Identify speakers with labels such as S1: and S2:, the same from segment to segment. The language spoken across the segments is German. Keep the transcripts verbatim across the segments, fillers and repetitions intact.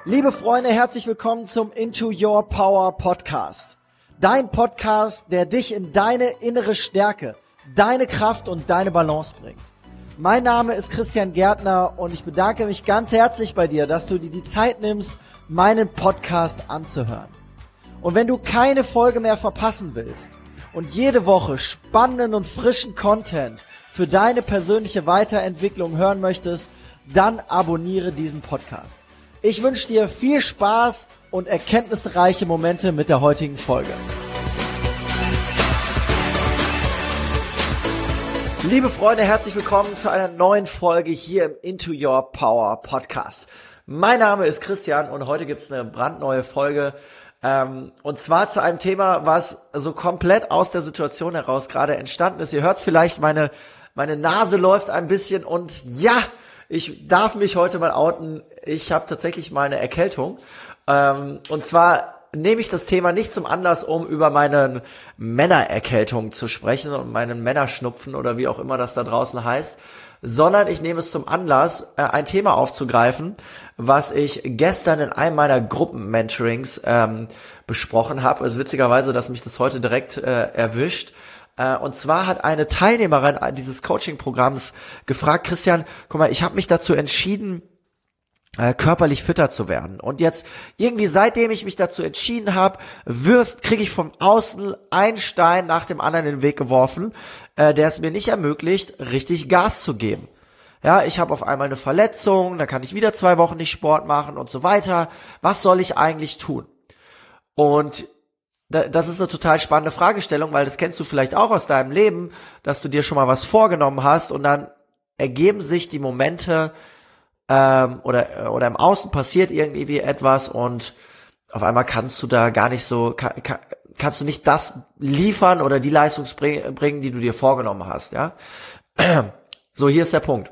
S1: Liebe Freunde, herzlich willkommen zum Into Your Power Podcast. Dein Podcast, der dich in deine innere Stärke, deine Kraft und deine Balance bringt. Mein Name ist Christian Gärtner und ich bedanke mich ganz herzlich bei dir, dass du dir die Zeit nimmst, meinen Podcast anzuhören. Und wenn du keine Folge mehr verpassen willst und jede Woche spannenden und frischen Content für deine persönliche Weiterentwicklung hören möchtest, dann abonniere diesen Podcast. Ich wünsche dir viel Spaß und erkenntnisreiche Momente mit der heutigen Folge. Liebe Freunde, herzlich willkommen zu einer neuen Folge hier im Into Your Power Podcast. Mein Name ist Christian und heute gibt's eine brandneue Folge. Ähm, und zwar zu einem Thema, was so komplett aus der Situation heraus gerade entstanden ist. Ihr hört's vielleicht, meine, meine Nase läuft ein bisschen und ja, ich darf mich heute mal outen. Ich habe tatsächlich mal eine Erkältung. Ähm, und zwar nehme ich das Thema nicht zum Anlass, um über meine Männererkältung zu sprechen und meinen Männerschnupfen oder wie auch immer das da draußen heißt, sondern ich nehme es zum Anlass, äh, ein Thema aufzugreifen, was ich gestern in einem meiner Gruppen-Mentorings ähm, besprochen habe. Es ist witzigerweise, dass mich das heute direkt äh, erwischt. Und zwar hat eine Teilnehmerin dieses Coaching-Programms gefragt, Christian, guck mal, ich habe mich dazu entschieden, körperlich fitter zu werden. Und jetzt irgendwie, seitdem ich mich dazu entschieden habe, wirft, kriege ich vom Außen einen Stein nach dem anderen in den Weg geworfen, der es mir nicht ermöglicht, richtig Gas zu geben. Ja, ich habe auf einmal eine Verletzung, dann kann ich wieder zwei Wochen nicht Sport machen und so weiter. Was soll ich eigentlich tun? Und das ist eine total spannende Fragestellung, weil das kennst du vielleicht auch aus deinem Leben, dass du dir schon mal was vorgenommen hast und dann ergeben sich die Momente ähm, oder oder im Außen passiert irgendwie etwas und auf einmal kannst du da gar nicht so, kann, kann, kannst du nicht das liefern oder die Leistung bringen, die du dir vorgenommen hast, ja? So, hier ist der Punkt.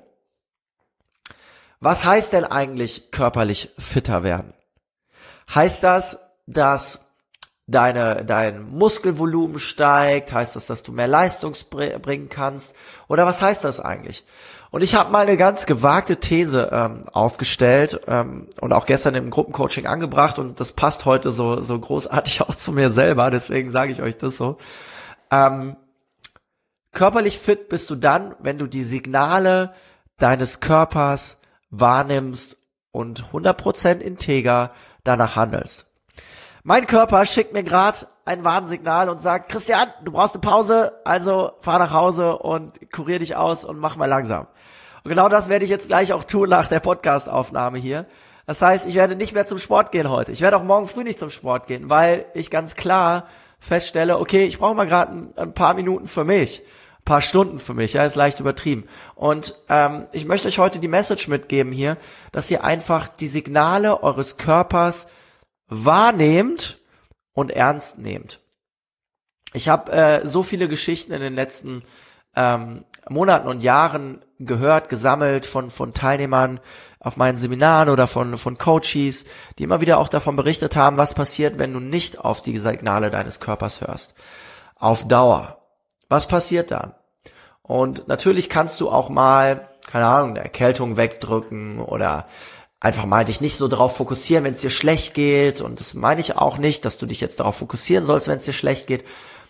S1: Was heißt denn eigentlich körperlich fitter werden? Heißt das, dass deine dein Muskelvolumen steigt? Heißt das, dass du mehr Leistung bringen kannst? Oder was heißt das eigentlich? Und ich habe mal eine ganz gewagte These ähm, aufgestellt ähm, und auch gestern im Gruppencoaching angebracht und das passt heute so so großartig auch zu mir selber, deswegen sage ich euch das so. Ähm, körperlich fit bist du dann, wenn du die Signale deines Körpers wahrnimmst und hundert Prozent integer danach handelst. Mein Körper schickt mir gerade ein Warnsignal und sagt, Christian, du brauchst eine Pause, also fahr nach Hause und kurier dich aus und mach mal langsam. Und genau das werde ich jetzt gleich auch tun nach der Podcast-Aufnahme hier. Das heißt, ich werde nicht mehr zum Sport gehen heute. Ich werde auch morgen früh nicht zum Sport gehen, weil ich ganz klar feststelle, okay, ich brauche mal gerade ein, ein paar Minuten für mich, ein paar Stunden für mich, ja, ist leicht übertrieben. Und ähm, ich möchte euch heute die Message mitgeben hier, dass ihr einfach die Signale eures Körpers wahrnehmt und ernst nehmt. Ich habe äh, so viele Geschichten in den letzten ähm, Monaten und Jahren gehört, gesammelt von von Teilnehmern auf meinen Seminaren oder von von Coaches, die immer wieder auch davon berichtet haben, was passiert, wenn du nicht auf die Signale deines Körpers hörst. Auf Dauer. Was passiert dann? Und natürlich kannst du auch mal, keine Ahnung, eine Erkältung wegdrücken oder einfach mal dich nicht so darauf fokussieren, wenn es dir schlecht geht. Und das meine ich auch nicht, dass du dich jetzt darauf fokussieren sollst, wenn es dir schlecht geht.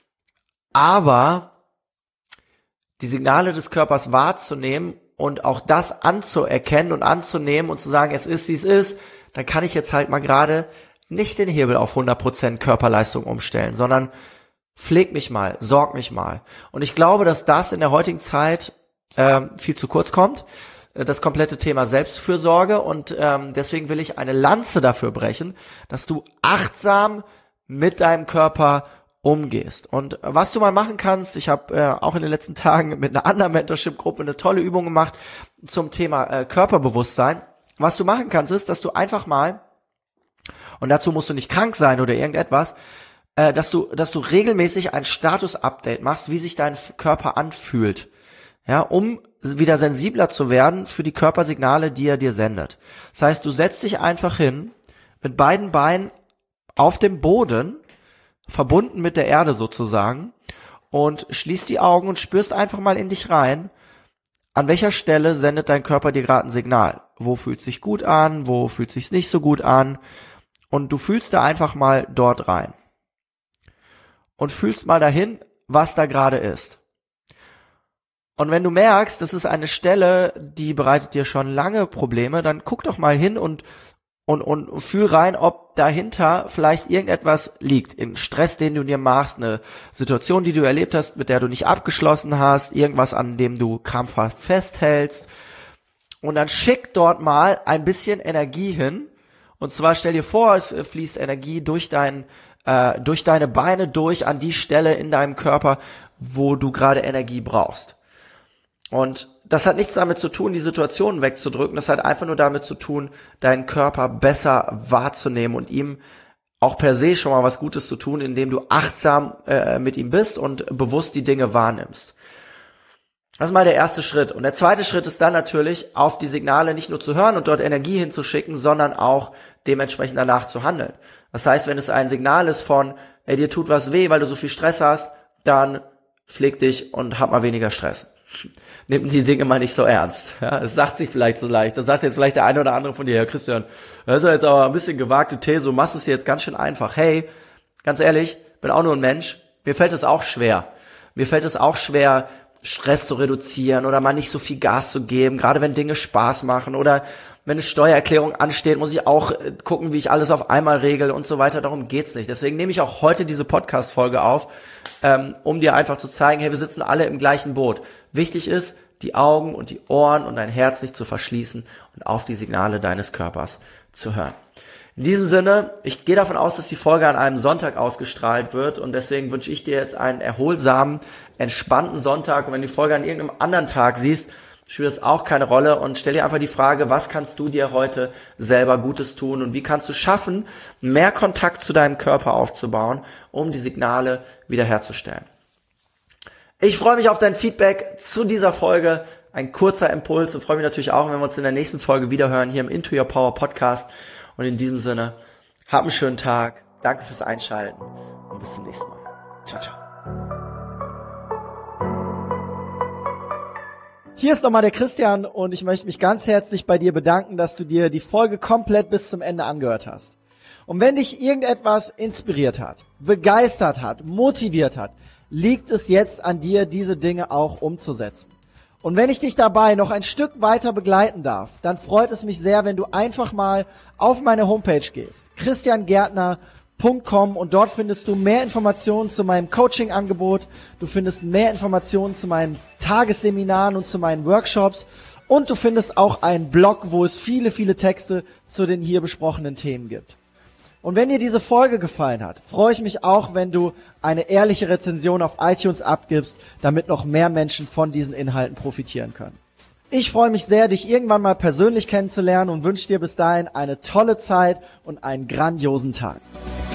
S1: Aber die Signale des Körpers wahrzunehmen und auch das anzuerkennen und anzunehmen und zu sagen, es ist, wie es ist, dann kann ich jetzt halt mal gerade nicht den Hebel auf hundert Prozent Körperleistung umstellen, sondern pfleg mich mal, sorg mich mal. Und ich glaube, dass das in der heutigen Zeit ähm, viel zu kurz kommt. Das komplette Thema Selbstfürsorge und ähm, deswegen will ich eine Lanze dafür brechen, dass du achtsam mit deinem Körper umgehst. Und was du mal machen kannst, ich habe äh, auch in den letzten Tagen mit einer anderen Mentorship-Gruppe eine tolle Übung gemacht zum Thema äh, Körperbewusstsein. Was du machen kannst, ist, dass du einfach mal, und dazu musst du nicht krank sein oder irgendetwas, äh, dass du, dass du regelmäßig ein Status-Update machst, wie sich dein Körper anfühlt. Ja, um wieder sensibler zu werden für die Körpersignale, die er dir sendet. Das heißt, du setzt dich einfach hin, mit beiden Beinen auf dem Boden, verbunden mit der Erde sozusagen, und schließt die Augen und spürst einfach mal in dich rein, an welcher Stelle sendet dein Körper dir gerade ein Signal. wo fühlt sich gut an, wo fühlt sich's nicht so gut an. Und du fühlst da einfach mal dort rein. Und fühlst mal dahin, was da gerade ist. Und wenn du merkst, das ist eine Stelle, die bereitet dir schon lange Probleme, dann guck doch mal hin und und und fühl rein, ob dahinter vielleicht irgendetwas liegt. Ein Stress, den du dir machst, eine Situation, die du erlebt hast, mit der du nicht abgeschlossen hast, irgendwas, an dem du krampfhaft festhältst. Und dann schick dort mal ein bisschen Energie hin. Und zwar stell dir vor, es fließt Energie durch dein, äh, durch deine Beine durch an die Stelle in deinem Körper, wo du gerade Energie brauchst. Und das hat nichts damit zu tun, die Situation wegzudrücken. Das hat einfach nur damit zu tun, deinen Körper besser wahrzunehmen und ihm auch per se schon mal was Gutes zu tun, indem du achtsam äh, mit ihm bist und bewusst die Dinge wahrnimmst. Das ist mal der erste Schritt. Und der zweite Schritt ist dann natürlich, auf die Signale nicht nur zu hören und dort Energie hinzuschicken, sondern auch dementsprechend danach zu handeln. Das heißt, wenn es ein Signal ist von, ey, dir tut was weh, weil du so viel Stress hast, dann pfleg dich und hab mal weniger Stress. Nimm die Dinge mal nicht so ernst. Ja, es sagt sich vielleicht so leicht. Dann sagt jetzt vielleicht der eine oder andere von dir, Herr Christian, das ist ja jetzt aber ein bisschen gewagte These, du machst es dir jetzt ganz schön einfach. Hey, ganz ehrlich, bin auch nur ein Mensch. Mir fällt es auch schwer. Mir fällt es auch schwer, Stress zu reduzieren oder mal nicht so viel Gas zu geben, gerade wenn Dinge Spaß machen oder wenn eine Steuererklärung ansteht, muss ich auch gucken, wie ich alles auf einmal regel und so weiter. Darum geht's nicht. Deswegen nehme ich auch heute diese Podcast-Folge auf, ähm, um dir einfach zu zeigen, hey, wir sitzen alle im gleichen Boot. Wichtig ist, die Augen und die Ohren und dein Herz nicht zu verschließen und auf die Signale deines Körpers zu hören. In diesem Sinne, ich gehe davon aus, dass die Folge an einem Sonntag ausgestrahlt wird und deswegen wünsche ich dir jetzt einen erholsamen, entspannten Sonntag und wenn du die Folge an irgendeinem anderen Tag siehst, spielt das auch keine Rolle und stell dir einfach die Frage, was kannst du dir heute selber Gutes tun und wie kannst du schaffen, mehr Kontakt zu deinem Körper aufzubauen, um die Signale wiederherzustellen. Ich freue mich auf dein Feedback zu dieser Folge, ein kurzer Impuls und freue mich natürlich auch, wenn wir uns in der nächsten Folge wiederhören hier im Into Your Power Podcast und in diesem Sinne, hab einen schönen Tag, danke fürs Einschalten und bis zum nächsten Mal. Ciao, ciao.
S2: Hier ist nochmal der Christian und ich möchte mich ganz herzlich bei dir bedanken, dass du dir die Folge komplett bis zum Ende angehört hast. Und wenn dich irgendetwas inspiriert hat, begeistert hat, motiviert hat, liegt es jetzt an dir, diese Dinge auch umzusetzen. Und wenn ich dich dabei noch ein Stück weiter begleiten darf, dann freut es mich sehr, wenn du einfach mal auf meine Homepage gehst, christian gärtner punkt com und dort findest du mehr Informationen zu meinem Coaching-Angebot, du findest mehr Informationen zu meinen Tagesseminaren und zu meinen Workshops und du findest auch einen Blog, wo es viele, viele Texte zu den hier besprochenen Themen gibt. Und wenn dir diese Folge gefallen hat, freue ich mich auch, wenn du eine ehrliche Rezension auf iTunes abgibst, damit noch mehr Menschen von diesen Inhalten profitieren können. Ich freue mich sehr, dich irgendwann mal persönlich kennenzulernen und wünsche dir bis dahin eine tolle Zeit und einen grandiosen Tag.